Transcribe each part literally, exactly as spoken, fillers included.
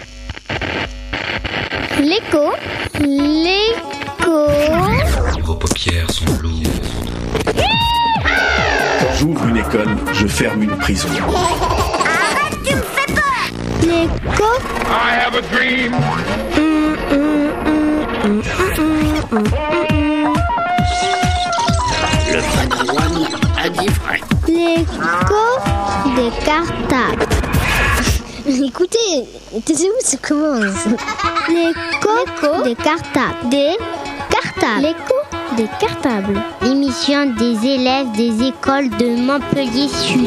L'écho, l'écho. Vos paupières sont lourdes. Quand j'ouvre une école, je ferme une prison. Arrête, tu me fais peur. L'écho. I have a dream. Le patrimoine a dit vrai. L'écho des cartables. Écoutez, taisez-vous, ça commence. L'écho des cartables. Des cartables. L'écho des cartables. L'émission des élèves des écoles de Montpellier Sud.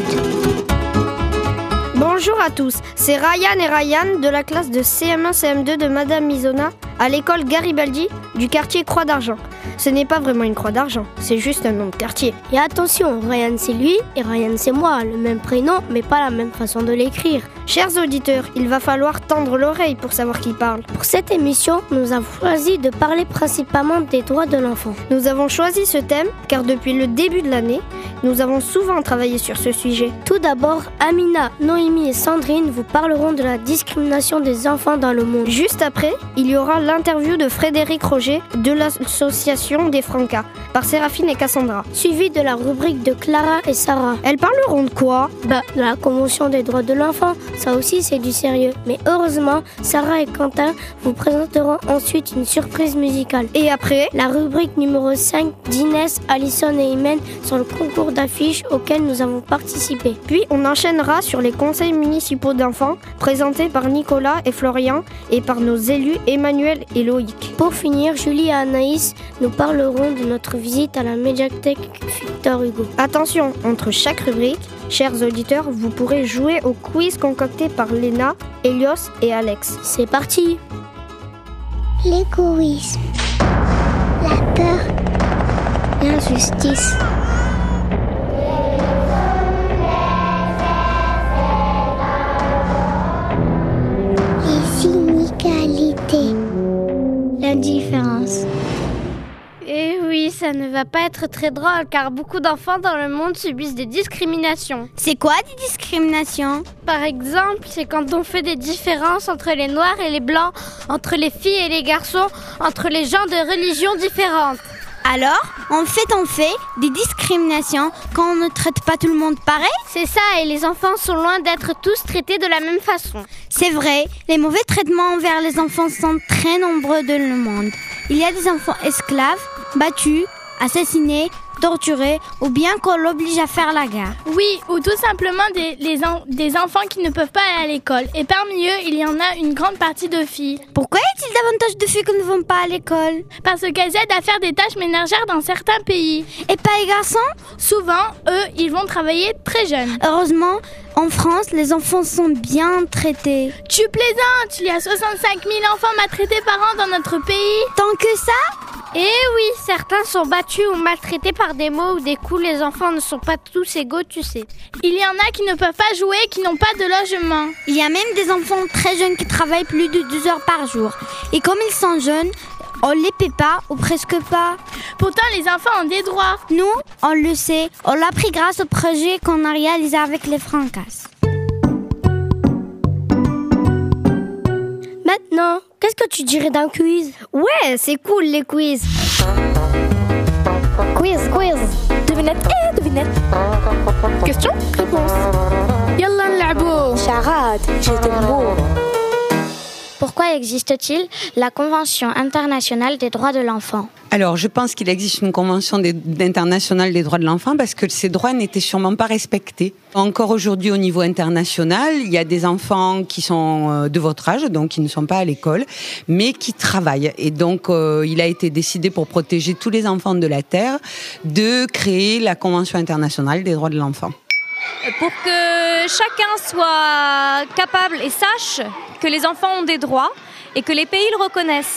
Bonjour à tous, c'est Ryan et Ryan de la classe de C M un C M deux de Madame Misona à l'école Garibaldi du quartier Croix d'Argent. Ce n'est pas vraiment une croix d'argent, c'est juste un nom de quartier. Et attention, Ryan c'est lui et Ryan c'est moi, le même prénom mais pas la même façon de l'écrire. Chers auditeurs, il va falloir tendre l'oreille pour savoir qui parle. Pour cette émission, nous avons choisi de parler principalement des droits de l'enfant. Nous avons choisi ce thème car depuis le début de l'année, nous avons souvent travaillé sur ce sujet. Tout d'abord, Amina, Noémie et Sandrine vous parleront de la discrimination des enfants dans le monde. Juste après, il y aura l'interview de Frédéric Roger de l'association des Francas par Séraphine et Cassandra. Suivi de la rubrique de Clara et Sarah. Elles parleront de quoi ? Bah, de la Convention des droits de l'enfant. Ça aussi, c'est du sérieux. Mais heureusement, Sarah et Quentin vous présenteront ensuite une surprise musicale. Et après, la rubrique numéro cinq d'Inès, Alison et Imen sur le concours d'affiches auquel nous avons participé. Puis, on enchaînera sur les conseils municipaux d'enfants présentés par Nicolas et Florian et par nos élus Emmanuel et Loïc. Pour finir, Julie et Anaïs nous parleront de notre visite à la médiathèque Victor Hugo. Attention, entre chaque rubrique, chers auditeurs, vous pourrez jouer au quiz concocté par Léna, Elios et Alex. C'est parti! L'égoïsme, la peur, l'injustice. Les inégalités, l'indifférence. Et oui, ça ne va pas être très drôle car beaucoup d'enfants dans le monde subissent des discriminations. C'est quoi des discriminations ? Par exemple, c'est quand on fait des différences entre les noirs et les blancs, entre les filles et les garçons, entre les gens de religions différentes. Alors, en fait, on fait des discriminations quand on ne traite pas tout le monde pareil ? C'est ça, et les enfants sont loin d'être tous traités de la même façon. C'est vrai, les mauvais traitements envers les enfants sont très nombreux dans le monde. Il y a des enfants esclaves, battus, assassinés, torturés ou bien qu'on l'oblige à faire la guerre. Oui, ou tout simplement des, les en, des enfants qui ne peuvent pas aller à l'école. Et parmi eux, il y en a une grande partie de filles. Pourquoi y a-t-il davantage de filles qui ne vont pas à l'école ? Parce qu'elles aident à faire des tâches ménagères dans certains pays. Et pas les garçons ? Souvent, eux, ils vont travailler très jeunes. Heureusement, en France, les enfants sont bien traités. Tu plaisantes, il y a soixante-cinq mille enfants maltraités par an dans notre pays. Tant que ça ? Eh oui, certains sont battus ou maltraités par des mots ou des coups. Les enfants ne sont pas tous égaux, tu sais. Il y en a qui ne peuvent pas jouer, qui n'ont pas de logement. Il y a même des enfants très jeunes qui travaillent plus de douze heures par jour. Et comme ils sont jeunes, on les paie pas ou presque pas. Pourtant, les enfants ont des droits. Nous, on le sait. On l'a appris grâce au projet qu'on a réalisé avec les Francas. Maintenant, qu'est-ce que tu dirais d'un quiz ? Ouais, c'est cool les quiz. Quiz, quiz. Devinette et devinette. Question, réponse. Yalla nl'abou. Charade, j'étais beau. Pourquoi existe-t-il la Convention internationale des droits de l'enfant ? Alors, je pense qu'il existe une convention des, internationale des droits de l'enfant parce que ces droits n'étaient sûrement pas respectés. Encore aujourd'hui, au niveau international, il y a des enfants qui sont de votre âge, donc qui ne sont pas à l'école, mais qui travaillent. Et donc, euh, il a été décidé pour protéger tous les enfants de la Terre de créer la Convention internationale des droits de l'enfant. Pour que chacun soit capable et sache que les enfants ont des droits et que les pays le reconnaissent.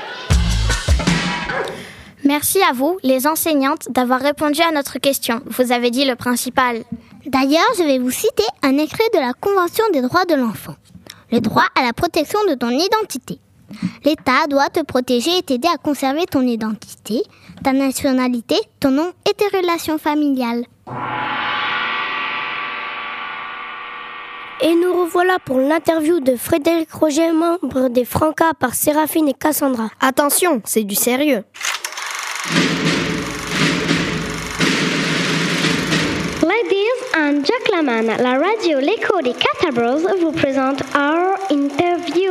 Merci à vous, les enseignantes, d'avoir répondu à notre question. Vous avez dit le principal. D'ailleurs, je vais vous citer un extrait de la Convention des droits de l'enfant. Le droit à la protection de ton identité. L'État doit te protéger et t'aider à conserver ton identité, ta nationalité, ton nom et tes relations familiales. Et nous revoilà pour l'interview de Frédéric Roger, membre des Francas par Séraphine et Cassandra. Attention, c'est du sérieux. Ladies and gentlemen, la radio L'Écho des Catabros vous présente our interview.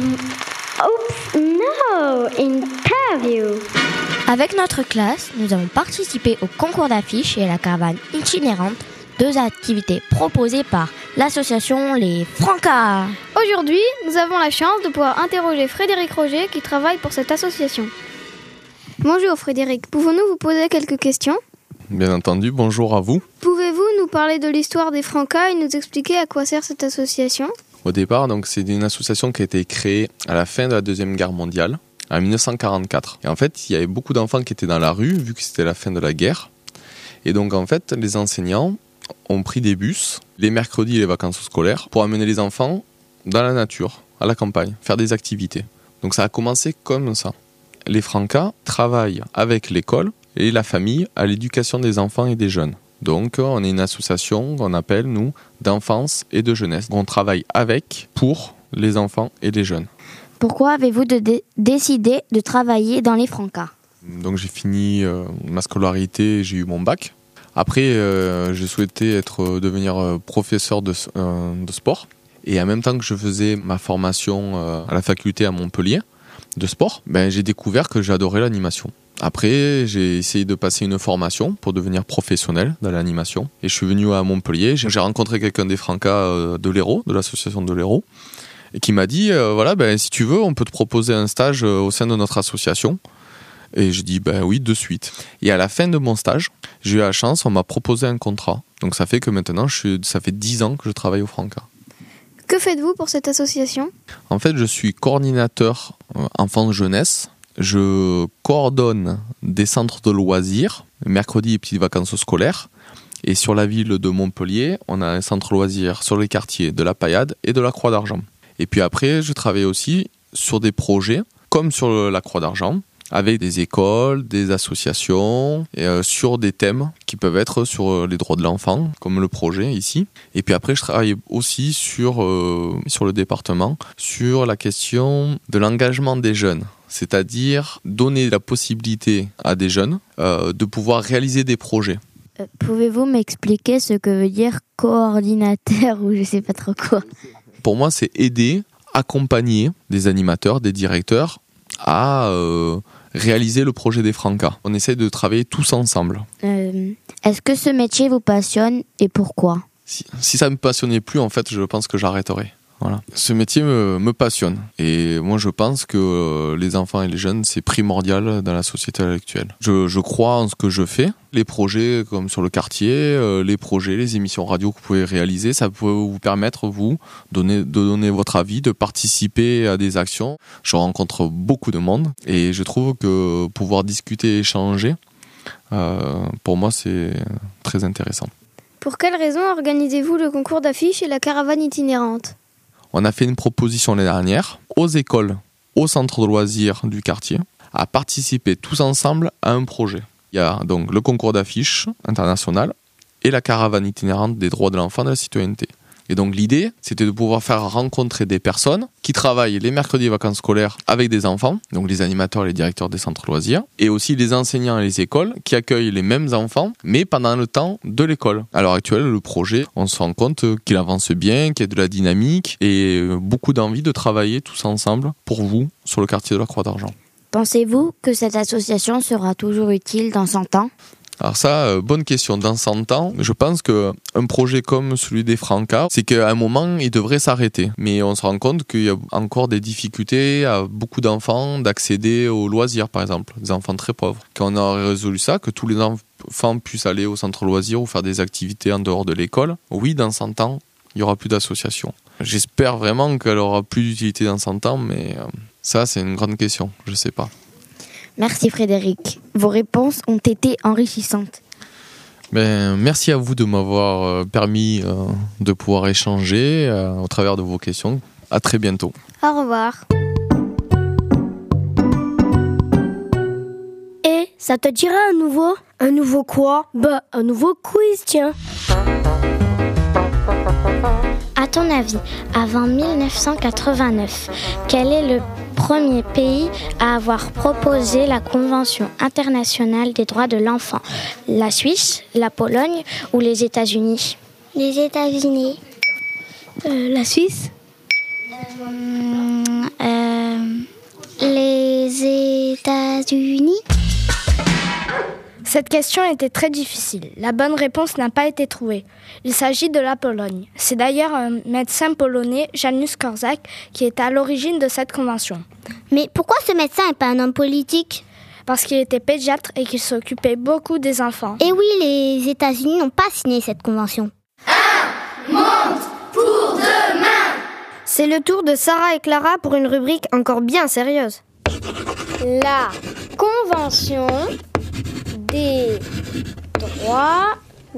Oops, no, interview. Avec notre classe, nous avons participé au concours d'affiches et à la caravane itinérante, deux activités proposées par l'association Les Francas. Aujourd'hui, nous avons la chance de pouvoir interroger Frédéric Roger qui travaille pour cette association. Bonjour Frédéric, pouvons-nous vous poser quelques questions ? Bien entendu, bonjour à vous. Pouvez-vous nous parler de l'histoire des Francas et nous expliquer à quoi sert cette association ? Au départ, donc, c'est une association qui a été créée à la fin de la Deuxième Guerre mondiale, en dix-neuf cent quarante-quatre. Et en fait, il y avait beaucoup d'enfants qui étaient dans la rue, vu que c'était la fin de la guerre. Et donc, en fait, les enseignants ont pris des bus, les mercredis et les vacances scolaires, pour amener les enfants dans la nature, à la campagne, faire des activités. Donc, ça a commencé comme ça. Les Francas travaillent avec l'école et la famille à l'éducation des enfants et des jeunes. Donc, on est une association qu'on appelle, nous, d'enfance et de jeunesse. On travaille avec, pour les enfants et les jeunes. Pourquoi avez-vous de dé- décidé de travailler dans les Francas ? Donc, j'ai fini euh, ma scolarité, j'ai eu mon bac. Après, euh, j'ai souhaité être, devenir professeur de, euh, de sport. Et en même temps que je faisais ma formation euh, à la faculté à Montpellier de sport, ben, j'ai découvert que j'adorais l'animation. Après, j'ai essayé de passer une formation pour devenir professionnel dans l'animation. Et je suis venu à Montpellier. J'ai rencontré quelqu'un des Francas de l'Hérault, de l'association de l'Hérault, et qui m'a dit, euh, voilà, ben, si tu veux, on peut te proposer un stage au sein de notre association. Et j'ai dit, ben oui, de suite. Et à la fin de mon stage, j'ai eu la chance, on m'a proposé un contrat. Donc ça fait que maintenant, je suis, ça fait dix ans que je travaille au Francas. Que faites-vous pour cette association ? En fait, je suis coordinateur euh, enfance-jeunesse. Je coordonne des centres de loisirs, mercredi et petites vacances scolaires. Et sur la ville de Montpellier, on a un centre loisirs sur les quartiers de la Paillade et de la Croix d'Argent. Et puis après, je travaille aussi sur des projets, comme sur la Croix d'Argent, avec des écoles, des associations, et euh, sur des thèmes qui peuvent être sur les droits de l'enfant, comme le projet ici. Et puis après, je travaille aussi sur, euh, sur le département, sur la question de l'engagement des jeunes. C'est-à-dire donner la possibilité à des jeunes euh, de pouvoir réaliser des projets. Euh, pouvez-vous m'expliquer ce que veut dire coordinateur ou je sais pas trop quoi ? Pour moi, c'est aider, accompagner des animateurs, des directeurs à euh, réaliser le projet des Francas. On essaie de travailler tous ensemble. Euh, est-ce que ce métier vous passionne et pourquoi ? Si, si ça ne me passionnait plus, en fait, je pense que j'arrêterais. Voilà. Ce métier me, me passionne et moi je pense que euh, les enfants et les jeunes c'est primordial dans la société actuelle. Je, je crois en ce que je fais. Les projets comme sur le quartier, euh, les projets, les émissions radio que vous pouvez réaliser, ça peut vous permettre vous donner, de donner votre avis, de participer à des actions. Je rencontre beaucoup de monde et je trouve que pouvoir discuter et échanger, euh, pour moi c'est très intéressant. Pour quelles raisons organisez-vous le concours d'affiches et la caravane itinérante ? On a fait une proposition l'année dernière aux écoles, aux centres de loisirs du quartier, à participer tous ensemble à un projet. Il y a donc le concours d'affiches international et la caravane itinérante des droits de l'enfant et de la citoyenneté. Et donc l'idée, c'était de pouvoir faire rencontrer des personnes qui travaillent les mercredis et vacances scolaires avec des enfants, donc les animateurs et les directeurs des centres de loisirs, et aussi les enseignants et les écoles qui accueillent les mêmes enfants, mais pendant le temps de l'école. À l'heure actuelle, le projet, on se rend compte qu'il avance bien, qu'il y a de la dynamique et beaucoup d'envie de travailler tous ensemble pour vous sur le quartier de la Croix d'Argent. Pensez-vous que cette association sera toujours utile dans cent ans ? Alors ça, euh, bonne question. Dans cent ans, je pense qu'un projet comme celui des Francas, c'est qu'à un moment, il devrait s'arrêter. Mais on se rend compte qu'il y a encore des difficultés à beaucoup d'enfants d'accéder aux loisirs, par exemple. Des enfants très pauvres. Quand on aurait résolu ça, que tous les enfants puissent aller au centre loisirs ou faire des activités en dehors de l'école, oui, dans cent ans, il n'y aura plus d'association. J'espère vraiment qu'elle aura plus d'utilité dans cent ans, mais euh, ça, c'est une grande question. Je ne sais pas. Merci Frédéric. Vos réponses ont été enrichissantes. Ben, merci à vous de m'avoir permis euh, de pouvoir échanger euh, au travers de vos questions. À très bientôt. Au revoir. Et ça te dirait un nouveau ? Un nouveau quoi ? Bah, un nouveau quiz, tiens. À ton avis, avant dix-neuf cent quatre-vingt-neuf, quel est le premier pays à avoir proposé la Convention internationale des droits de l'enfant? La Suisse, la Pologne ou les États-Unis? Les États-Unis. Euh, la Suisse. Euh, euh, les États-Unis. Cette question était très difficile. La bonne réponse n'a pas été trouvée. Il s'agit de la Pologne. C'est d'ailleurs un médecin polonais, Janusz Korczak, qui est à l'origine de cette convention. Mais pourquoi ce médecin n'est pas un homme politique? Parce qu'il était pédiatre et qu'il s'occupait beaucoup des enfants. Et oui, les États-Unis n'ont pas signé cette convention. Un monde pour demain. C'est le tour de Sarah et Clara pour une rubrique encore bien sérieuse. La Convention des droits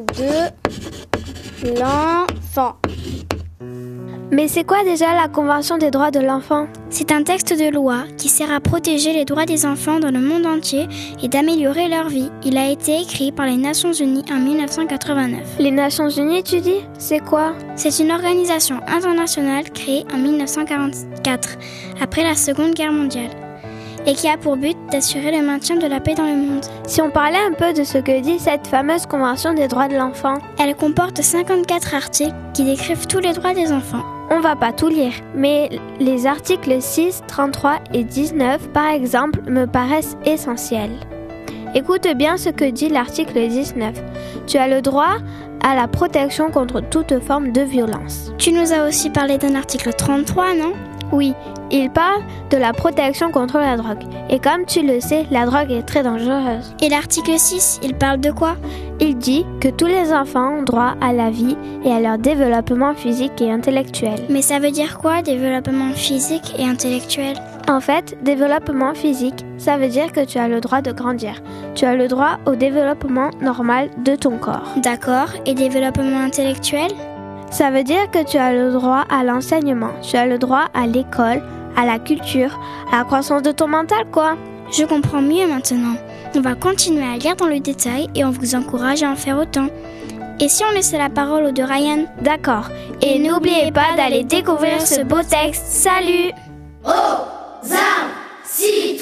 de l'enfant. Mais c'est quoi déjà la Convention des droits de l'enfant? C'est un texte de loi qui sert à protéger les droits des enfants dans le monde entier et d'améliorer leur vie. Il a été écrit par les Nations Unies en dix-neuf cent quatre-vingt-neuf. Les Nations Unies, tu dis? C'est quoi? C'est une organisation internationale créée en dix-neuf cent quarante-quatre, après la Seconde Guerre mondiale, et qui a pour but d'assurer le maintien de la paix dans le monde. Si on parlait un peu de ce que dit cette fameuse Convention des droits de l'enfant. Elle comporte cinquante-quatre articles qui décrivent tous les droits des enfants. On va pas tout lire, mais les articles six, trente-trois et dix-neuf, par exemple, me paraissent essentiels. Écoute bien ce que dit l'article dix-neuf. Tu as le droit à la protection contre toute forme de violence. Tu nous as aussi parlé d'un article trente-trois, non ? Oui, il parle de la protection contre la drogue. Et comme tu le sais, la drogue est très dangereuse. Et l'article six, il parle de quoi ? Il dit que tous les enfants ont droit à la vie et à leur développement physique et intellectuel. Mais ça veut dire quoi, développement physique et intellectuel ? En fait, développement physique, ça veut dire que tu as le droit de grandir. Tu as le droit au développement normal de ton corps. D'accord. Et développement intellectuel ? Ça veut dire que tu as le droit à l'enseignement, tu as le droit à l'école, à la culture, à la croissance de ton mental, quoi. Je comprends mieux maintenant. On va continuer à lire dans le détail et on vous encourage à en faire autant. Et si on laissait la parole aux deux Ryan ? D'accord. Et, et n'oubliez pas d'aller découvrir ce beau texte. Salut ! Aux armes, citoyens !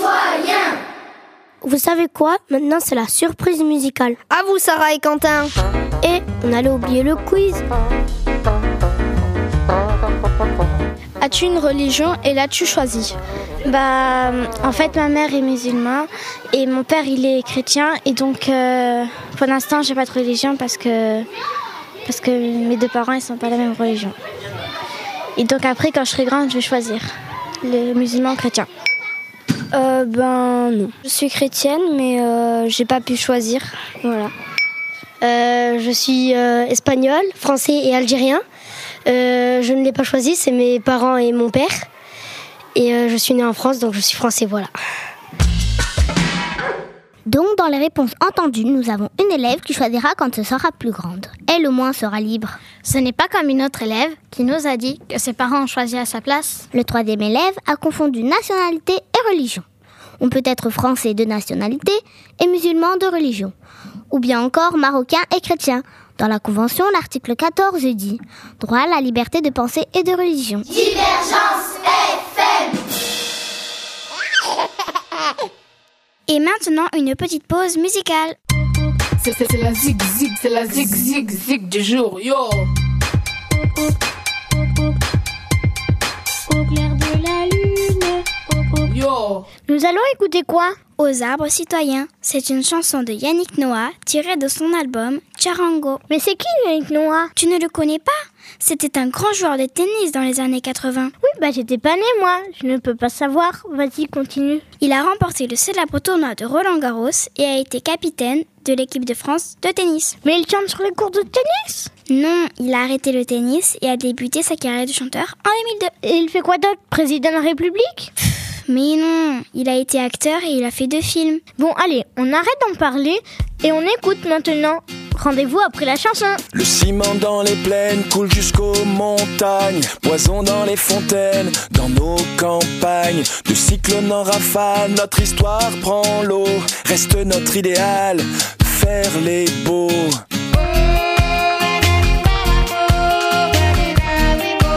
Vous savez quoi ? Maintenant, c'est la surprise musicale. À vous, Sarah et Quentin. Et on allait oublier le quiz. As-tu une religion et l'as-tu choisie ? Bah, en fait, ma mère est musulmane et mon père, il est chrétien. Et donc, euh, pour l'instant, j'ai pas de religion parce que, parce que mes deux parents, ils sont pas de la même religion. Et donc après, quand je serai grande, je vais choisir le musulman chrétien. Euh, ben non. Je suis chrétienne, mais euh, j'ai pas pu choisir. Voilà. Euh, je suis euh, espagnole, français et algérien. Euh, je ne l'ai pas choisi, c'est mes parents et mon père. Et euh, je suis née en France, donc je suis français, voilà. Donc, dans les réponses entendues, nous avons une élève qui choisira quand elle sera plus grande. Elle, au moins, sera libre. Ce n'est pas comme une autre élève qui nous a dit que ses parents ont choisi à sa place. Le troisième élève a confondu nationalité et religion. On peut être français de nationalité et musulman de religion. Ou bien encore marocain et chrétien. Dans la Convention, l'article quatorze dit « Droit à la liberté de pensée et de religion ». Divergence F M. Et maintenant, une petite pause musicale. C'est, c'est, c'est la zig zig, c'est la zig zig zig du jour, yo. Au clair de la lune. Yo. Nous allons écouter quoi ? Aux arbres citoyens. C'est une chanson de Yannick Noah tirée de son album Tcharango. Mais c'est qui Yannick Noah ? Tu ne le connais pas ? C'était un grand joueur de tennis dans les années quatre-vingts. Oui, bah j'étais pas née moi, je ne peux pas savoir. Vas-y, continue. Il a remporté le célèbre tournoi de Roland-Garros et a été capitaine de l'équipe de France de tennis. Mais il chante sur les cours de tennis ? Non, il a arrêté le tennis et a débuté sa carrière de chanteur en deux mille deux. Et il fait quoi d'autre ? Président de la République ? Mais non, il a été acteur et il a fait deux films. Bon, allez, on arrête d'en parler et on écoute maintenant. Rendez-vous après la chanson. Le ciment dans les plaines coule jusqu'aux montagnes. Poison dans les fontaines, dans nos campagnes. De cyclone en rafale, notre histoire prend l'eau. Reste notre idéal, faire les beaux.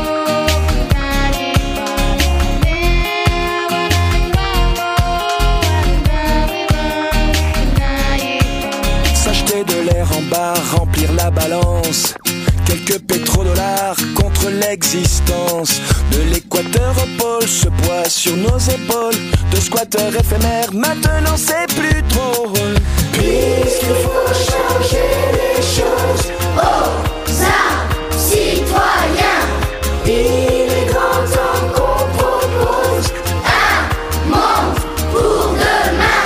danse. Quelques pétrodollars contre l'existence. De l'équateur au pôle, ce poids sur nos épaules. De squatteurs éphémères, maintenant c'est plus drôle. Puisqu'il faut changer les choses aux arts citoyens, il est grand temps qu'on propose un monde pour demain.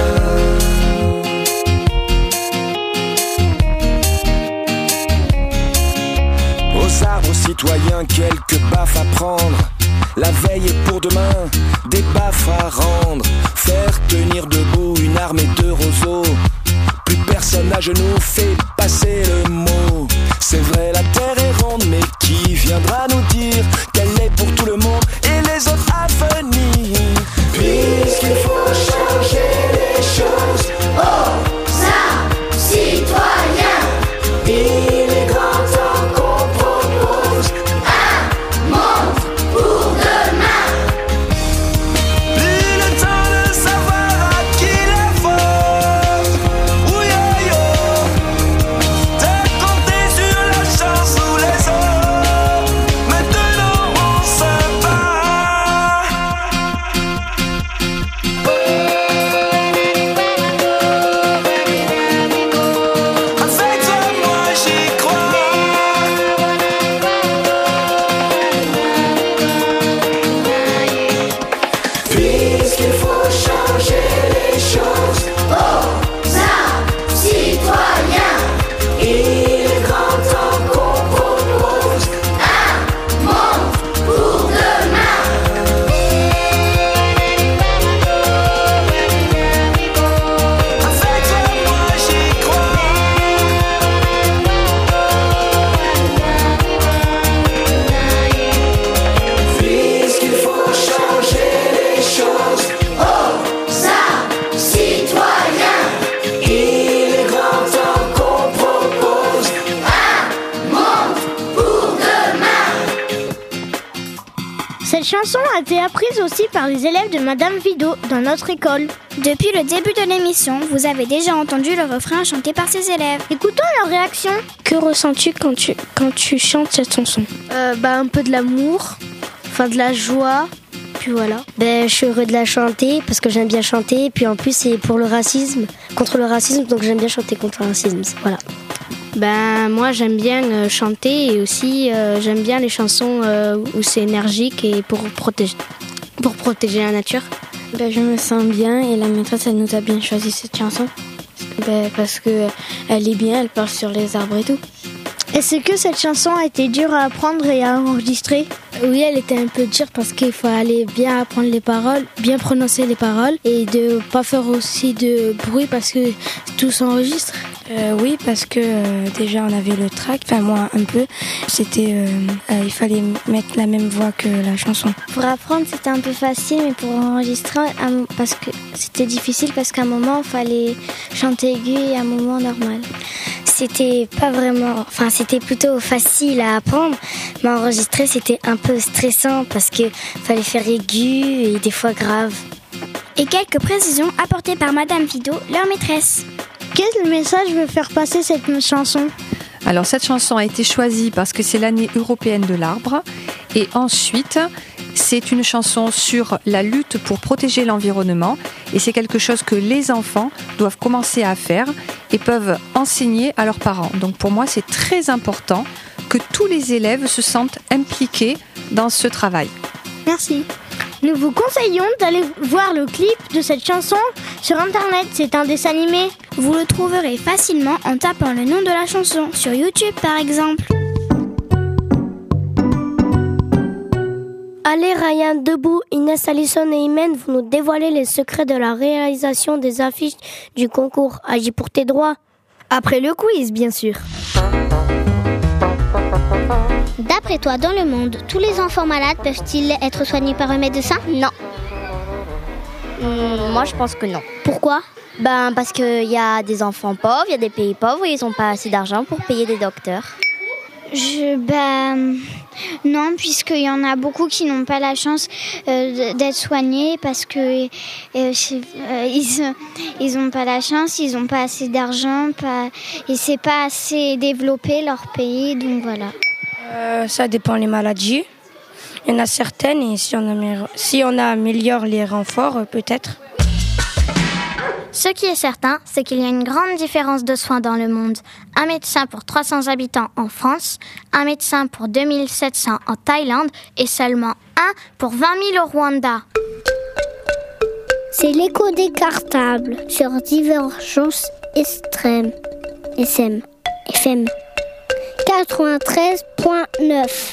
Aux arbres citoyens, quelques baffes à prendre. La veille est pour demain, des baffes à rendre. Faire tenir debout une armée de roseaux. Plus personne à genoux fait passer le mot. C'est vrai, la terre est ronde, mais qui viendra nous dire qu'elle est pour tout le monde et les autres à venir? Puisqu'il faut changer les choses aux arts citoyens, il est grand temps qu'on propose un monde pour demain. Plus le temps de savoir à qui la faute. Ouyo-yo, de compter sur la chance ou les autres. Maintenant on se bat. Avec toi moi j'y crois. Puisqu'il faut changer les choses aux arts citoyens, il est grand temps qu'on propose un monde pour demain. Avec toi moi j'y crois. Puisqu'il faut changer les choses aux arts citoyens, il est grand temps qu'on propose un monde pour demain. Cette chanson a été apprise aussi par les élèves de Madame Vido dans notre école. Depuis le début de l'émission, vous avez déjà entendu le refrain chanté par ses élèves. Écoutons leur réaction. Que ressens-tu quand tu, quand tu chantes cette chanson? Euh, bah, un peu de l'amour, enfin de la joie, puis voilà. Ben, je suis heureux de la chanter parce que j'aime bien chanter. Et puis en plus, c'est pour le racisme, contre le racisme, donc j'aime bien chanter contre le racisme. Voilà. Ben moi j'aime bien euh, chanter et aussi euh, j'aime bien les chansons euh, où c'est énergique et pour protéger, pour protéger la nature. Ben, je me sens bien et la maîtresse elle nous a bien choisi cette chanson. Ben, parce que elle est bien, elle parle sur les arbres et tout. Est-ce que cette chanson a été dure à apprendre et à enregistrer? Oui, elle était un peu dure parce qu'il fallait bien apprendre les paroles, bien prononcer les paroles et de pas faire aussi de bruit parce que tout s'enregistre. Euh, oui, parce que euh, déjà on avait le track, enfin moi un peu. C'était, euh, euh, il fallait mettre la même voix que la chanson. Pour apprendre, c'était un peu facile, mais pour enregistrer, un- parce que c'était difficile parce qu'à un moment, il fallait chanter aigu et à un moment normal. C'était pas vraiment, enfin c'était plutôt facile à apprendre, mais enregistrer c'était un peu stressant parce que fallait faire aigu et des fois grave. Et quelques précisions apportées par Madame Vido, leur maîtresse. Quel message veut faire passer cette chanson? Alors cette chanson a été choisie parce que c'est l'année européenne de l'arbre et ensuite c'est une chanson sur la lutte pour protéger l'environnement et c'est quelque chose que les enfants doivent commencer à faire et peuvent enseigner à leurs parents. Donc pour moi c'est très important que tous les élèves se sentent impliqués dans ce travail. Merci. Nous vous conseillons d'aller voir le clip de cette chanson sur internet, c'est un dessin animé. Vous le trouverez facilement en tapant le nom de la chanson sur YouTube par exemple. Allez Ryan, debout, Inès, Alison et Imen vont nous dévoiler les secrets de la réalisation des affiches du concours Agis pour tes droits. Après le quiz, bien sûr. D'après toi, dans le monde, tous les enfants malades peuvent-ils être soignés par un médecin? Non. Hum, moi, je pense que non. Pourquoi? Ben, parce qu'il y a des enfants pauvres, il y a des pays pauvres et ils n'ont pas assez d'argent pour payer des docteurs. Je, ben, non, puisqu'il y en a beaucoup qui n'ont pas la chance euh, d'être soignés parce que euh, euh, ils ils n'ont pas la chance, ils n'ont pas assez d'argent, pas, et c'est pas assez développé leur pays, donc voilà. Euh, ça dépend des maladies. Il y en a certaines et si on, améliore, si on améliore les renforts, euh, peut-être. Ce qui est certain, c'est qu'il y a une grande différence de soins dans le monde. Un médecin pour trois cents habitants en France, un médecin pour deux mille sept cents en Thaïlande et seulement un pour vingt mille au Rwanda. C'est l'écho des cartables sur Divergence Extrême. S M. F M. quatre-vingt-treize neuf.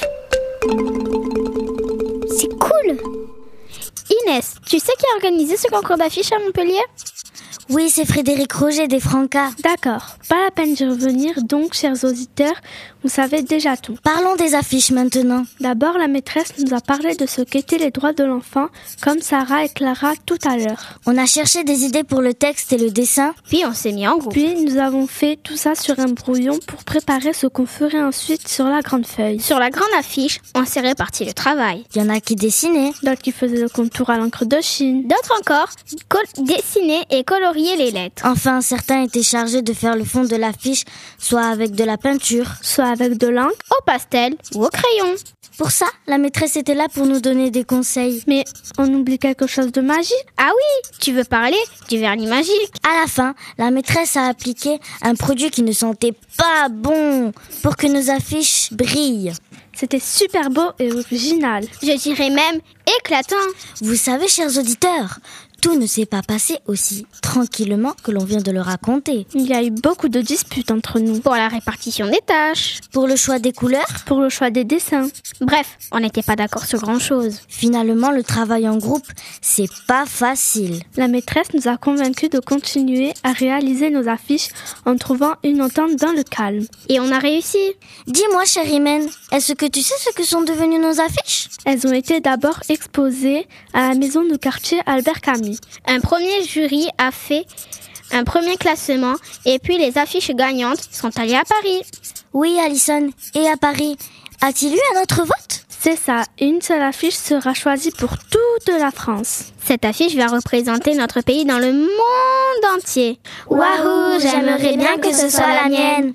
C'est cool! Inès, tu sais qui a organisé ce concours d'affiches à Montpellier? Oui, c'est Frédéric Roger des Francas. D'accord, pas la peine d'y revenir, donc, chers auditeurs, vous savez déjà tout. Parlons des affiches maintenant. D'abord, la maîtresse nous a parlé de ce qu'étaient les droits de l'enfant, comme Sarah et Clara tout à l'heure. On a cherché des idées pour le texte et le dessin, puis on s'est mis en groupe. Puis nous avons fait tout ça sur un brouillon pour préparer ce qu'on ferait ensuite sur la grande feuille. Sur la grande affiche, on s'est réparti le travail. Il y en a qui dessinaient, d'autres qui faisaient le contour à l'encre de Chine, d'autres encore col- dessinaient et coloriaient les lettres. Enfin, certains étaient chargés de faire le fond de l'affiche, soit avec de la peinture, soit avec de l'encre, au pastel ou au crayon. Pour ça, la maîtresse était là pour nous donner des conseils. Mais on oublie quelque chose de magique. Ah oui, tu veux parler du vernis magique? À la fin, la maîtresse a appliqué un produit qui ne sentait pas bon pour que nos affiches brillent. C'était super beau et original. Je dirais même éclatant. Vous savez, chers auditeurs, tout ne s'est pas passé aussi tranquillement que l'on vient de le raconter. Il y a eu beaucoup de disputes entre nous. Pour la répartition des tâches. Pour le choix des couleurs. Pour le choix des dessins. Bref, on n'était pas d'accord sur grand-chose. Finalement, le travail en groupe, c'est pas facile. La maîtresse nous a convaincus de continuer à réaliser nos affiches en trouvant une entente dans le calme. Et on a réussi. Dis-moi, chère Imen, est-ce que tu sais ce que sont devenues nos affiches? Elles ont été d'abord exposées à la maison du quartier Albert Camus. Un premier jury a fait un premier classement et puis les affiches gagnantes sont allées à Paris. Oui, Alison. Et à Paris, a-t-il eu un autre vote? C'est ça. Une seule affiche sera choisie pour toute la France. Cette affiche va représenter notre pays dans le monde entier. Wahou, j'aimerais bien que ce soit la mienne.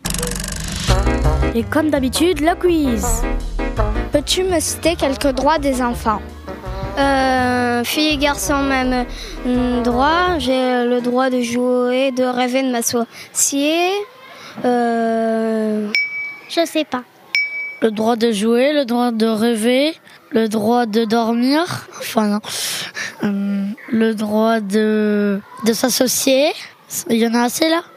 Et comme d'habitude, le quiz. Peux-tu me citer quelques droits des enfants? Euh, filles et garçons même euh, droit. J'ai le droit de jouer, de rêver, de m'associer. Euh... Je sais pas. Le droit de jouer, le droit de rêver, le droit de dormir. Enfin non. Euh, le droit de de s'associer. Il y en a assez là.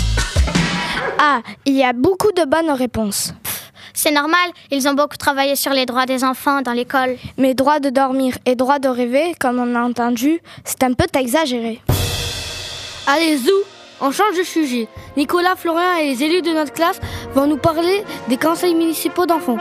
Ah, il y a beaucoup de bonnes réponses. C'est normal, ils ont beaucoup travaillé sur les droits des enfants dans l'école. Mais droit de dormir et droit de rêver, comme on a entendu, c'est un peu exagéré. Allez, zou, on change de sujet. Nicolas, Florian et les élus de notre classe vont nous parler des conseils municipaux d'enfants.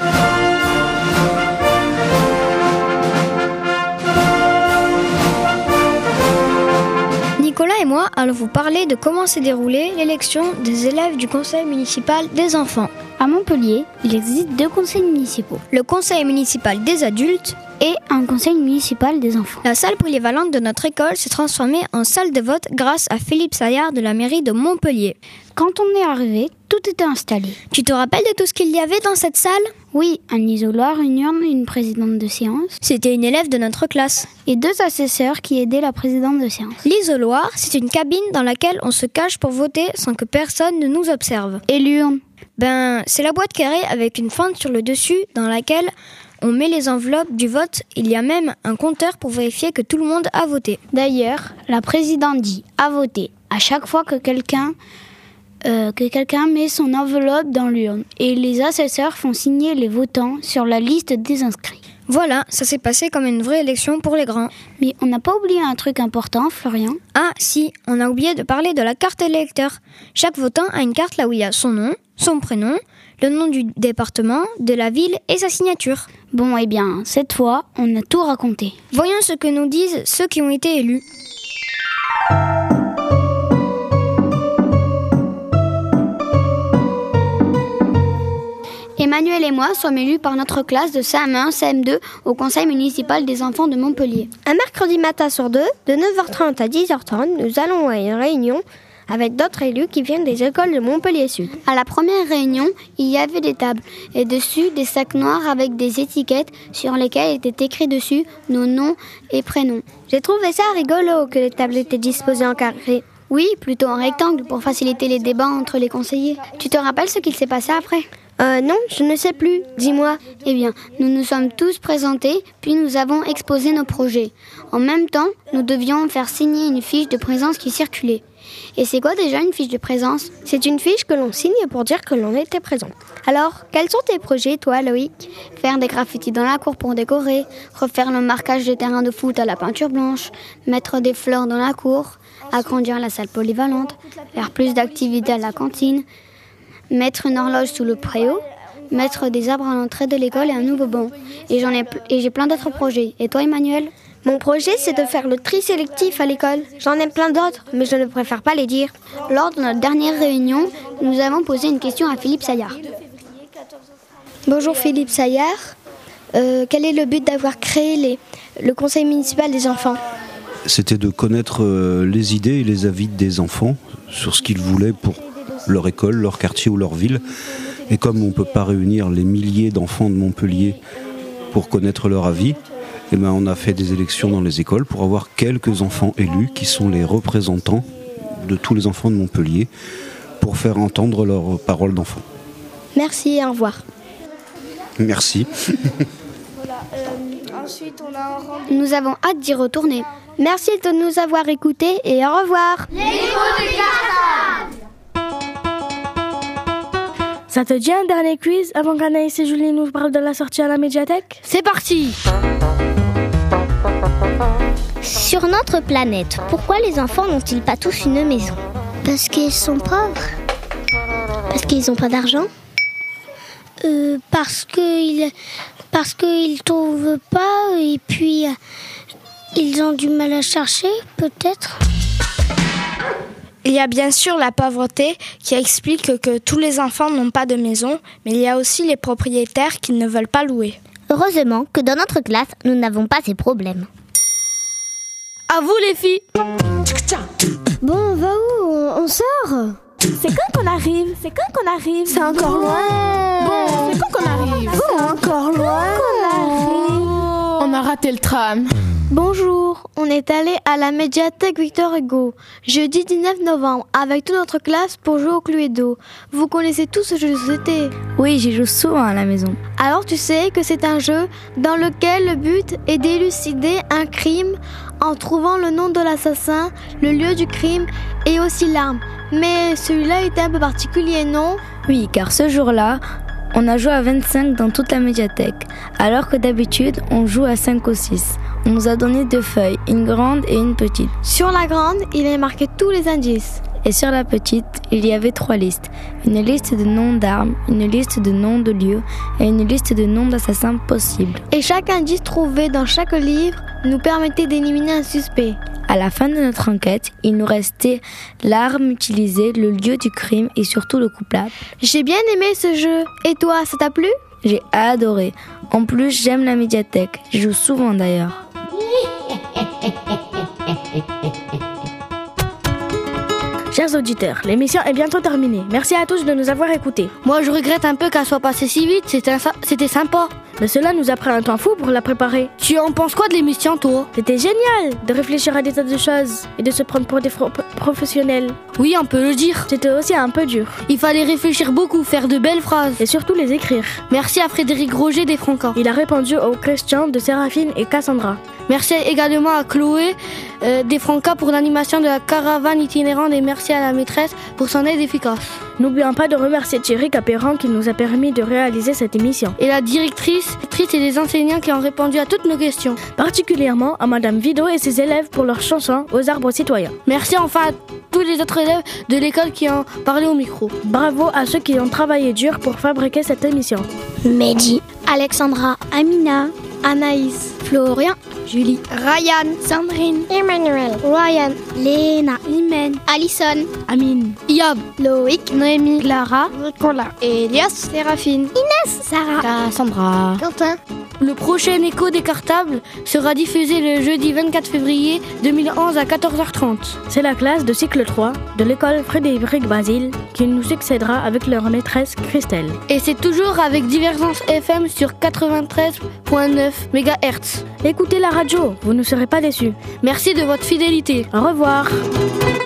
Nicolas et moi allons vous parler de comment s'est déroulée l'élection des élèves du conseil municipal des enfants. À Montpellier, il existe deux conseils municipaux. Le conseil municipal des adultes et un conseil municipal des enfants. La salle polyvalente de notre école s'est transformée en salle de vote grâce à Philippe Saillard de la mairie de Montpellier. Quand on est arrivé, tout était installé. Tu te rappelles de tout ce qu'il y avait dans cette salle? Oui, un isoloir, une urne, une présidente de séance. C'était une élève de notre classe. Et deux assesseurs qui aidaient la présidente de séance. L'isoloir, c'est une cabine dans laquelle on se cache pour voter sans que personne ne nous observe. Et l'urne? Ben, c'est la boîte carrée avec une fente sur le dessus dans laquelle on met les enveloppes du vote. Il y a même un compteur pour vérifier que tout le monde a voté. D'ailleurs, la présidente dit « à voter » à chaque fois que quelqu'un euh, que quelqu'un met son enveloppe dans l'urne. Et les assesseurs font signer les votants sur la liste des inscrits. Voilà, ça s'est passé comme une vraie élection pour les grands. Mais on n'a pas oublié un truc important, Florian. Ah si, on a oublié de parler de la carte électeur. Chaque votant a une carte là où il y a son nom, son prénom, le nom du département, de la ville et sa signature. Bon, eh bien, cette fois, on a tout raconté. Voyons ce que nous disent ceux qui ont été élus. Emmanuel et moi sommes élus par notre classe de C M un C M deux au conseil municipal des enfants de Montpellier. Un mercredi matin sur deux, de neuf heures trente à dix heures trente, nous allons à une réunion avec d'autres élus qui viennent des écoles de Montpellier Sud. À la première réunion, il y avait des tables et dessus des sacs noirs avec des étiquettes sur lesquelles étaient écrits dessus nos noms et prénoms. J'ai trouvé ça rigolo que les tables étaient disposées en carré. Oui, plutôt en rectangle pour faciliter les débats entre les conseillers. Tu te rappelles ce qu'il s'est passé après ? Euh, non, je ne sais plus. Dis-moi. Eh bien, nous nous sommes tous présentés, puis nous avons exposé nos projets. En même temps, nous devions faire signer une fiche de présence qui circulait. Et c'est quoi déjà une fiche de présence ? C'est une fiche que l'on signe pour dire que l'on était présent. Alors, quels sont tes projets, toi, Loïc ? Faire des graffitis dans la cour pour décorer, refaire le marquage des terrains de foot à la peinture blanche, mettre des fleurs dans la cour, agrandir la salle polyvalente, faire plus d'activités à la cantine, mettre une horloge sous le préau, mettre des arbres à l'entrée de l'école et un nouveau banc. Et j'en ai et j'ai plein d'autres projets. Et toi, Emmanuel ? Mon projet, c'est de faire le tri sélectif à l'école. J'en ai plein d'autres, mais je ne préfère pas les dire. Lors de notre dernière réunion, nous avons posé une question à Philippe Saillard. Bonjour Philippe Saillard. Euh, quel est le but d'avoir créé les, le conseil municipal des enfants ? C'était de connaître euh, les idées et les avis des enfants sur ce qu'ils voulaient pour leur école, leur quartier ou leur ville. Et comme on ne peut pas réunir les milliers d'enfants de Montpellier pour connaître leur avis, eh ben on a fait des élections dans les écoles pour avoir quelques enfants élus qui sont les représentants de tous les enfants de Montpellier pour faire entendre leurs paroles d'enfants. Merci et au revoir. Merci. Voilà, euh, ensuite on a rendu... Nous avons hâte d'y retourner. Merci de nous avoir écoutés et au revoir. Ça te dit un dernier quiz avant qu'Anaïs et Julie nous parlent de la sortie à la médiathèque ? C'est parti ! Sur notre planète, pourquoi les enfants n'ont-ils pas tous une maison ? Parce qu'ils sont pauvres. Parce qu'ils n'ont pas d'argent ? euh, Parce qu'ils parce qu'ils trouvent pas et puis euh, ils ont du mal à chercher, peut-être. Il y a bien sûr la pauvreté qui explique que tous les enfants n'ont pas de maison, mais il y a aussi les propriétaires qui ne veulent pas louer. Heureusement que dans notre classe, nous n'avons pas ces problèmes. À vous les filles. Bon, on va où ? On sort ? C'est quand qu'on arrive ? C'est quand qu'on arrive ? C'est encore loin. Bon, c'est quand qu'on arrive ? C'est encore loin. Qu'on arrive ? On a raté le tram. Bonjour, on est allé à la médiathèque Victor Hugo, jeudi dix-neuf novembre, avec toute notre classe pour jouer au Cluedo. Vous connaissez tous ce jeu de société ? Oui, j'y joue souvent à la maison. Alors tu sais que c'est un jeu dans lequel le but est d'élucider un crime en trouvant le nom de l'assassin, le lieu du crime et aussi l'arme. Mais celui-là était un peu particulier, non ? Oui, car ce jour-là, on a joué à vingt-cinq dans toute la médiathèque, alors que d'habitude, on joue à cinq ou six. On nous a donné deux feuilles, une grande et une petite. Sur la grande, il est marqué tous les indices. Et sur la petite, il y avait trois listes. Une liste de noms d'armes, une liste de noms de lieux et une liste de noms d'assassins possibles. Et chaque indice trouvé dans chaque livre nous permettait d'éliminer un suspect. À la fin de notre enquête, il nous restait l'arme utilisée, le lieu du crime et surtout le coupable. J'ai bien aimé ce jeu. Et toi, ça t'a plu ? J'ai adoré. En plus, j'aime la médiathèque. Je joue souvent d'ailleurs. Chers auditeurs, l'émission est bientôt terminée. Merci à tous de nous avoir écoutés. Moi, je regrette un peu qu'elle soit passée si vite. C'était, c'était sympa. Mais cela nous a pris un temps fou pour la préparer. Tu en penses quoi de l'émission, toi ? C'était génial de réfléchir à des tas de choses et de se prendre pour des fro- professionnels. Oui, on peut le dire. C'était aussi un peu dur. Il fallait réfléchir beaucoup, faire de belles phrases. Et surtout les écrire. Merci à Frédéric Roger des Francas. Il a répondu aux questions de Séraphine et Cassandra. Merci également à Chloé euh, des Francas pour l'animation de la caravane itinérante et merci à la maîtresse pour son aide efficace. N'oublions pas de remercier Thierry Capéran qui nous a permis de réaliser cette émission. Et la directrice, et les enseignants qui ont répondu à toutes nos questions. Particulièrement à Madame Vido et ses élèves pour leur chanson aux arbres citoyens. Merci enfin à tous les autres élèves de l'école qui ont parlé au micro. Bravo à ceux qui ont travaillé dur pour fabriquer cette émission. Mehdi, Alexandra, Amina, Anaïs, Florian, Julie, Ryan, Sandrine, Emmanuel, Ryan, Léna, Imen, Alison, Amine, Yob, Loïc, Noémie, Clara, Nicolas, Elias, Séraphine, Inès, Sarah, Cassandra, Quentin. Le prochain écho des cartables sera diffusé le jeudi vingt-quatre février deux mille onze à quatorze heures trente. C'est la classe de cycle trois de l'école Frédéric Basile qui nous succédera avec leur maîtresse Christelle. Et c'est toujours avec Divergence F M sur quatre-vingt-treize virgule neuf mégahertz. Écoutez la radio, vous ne serez pas déçus. Merci de votre fidélité. Au revoir.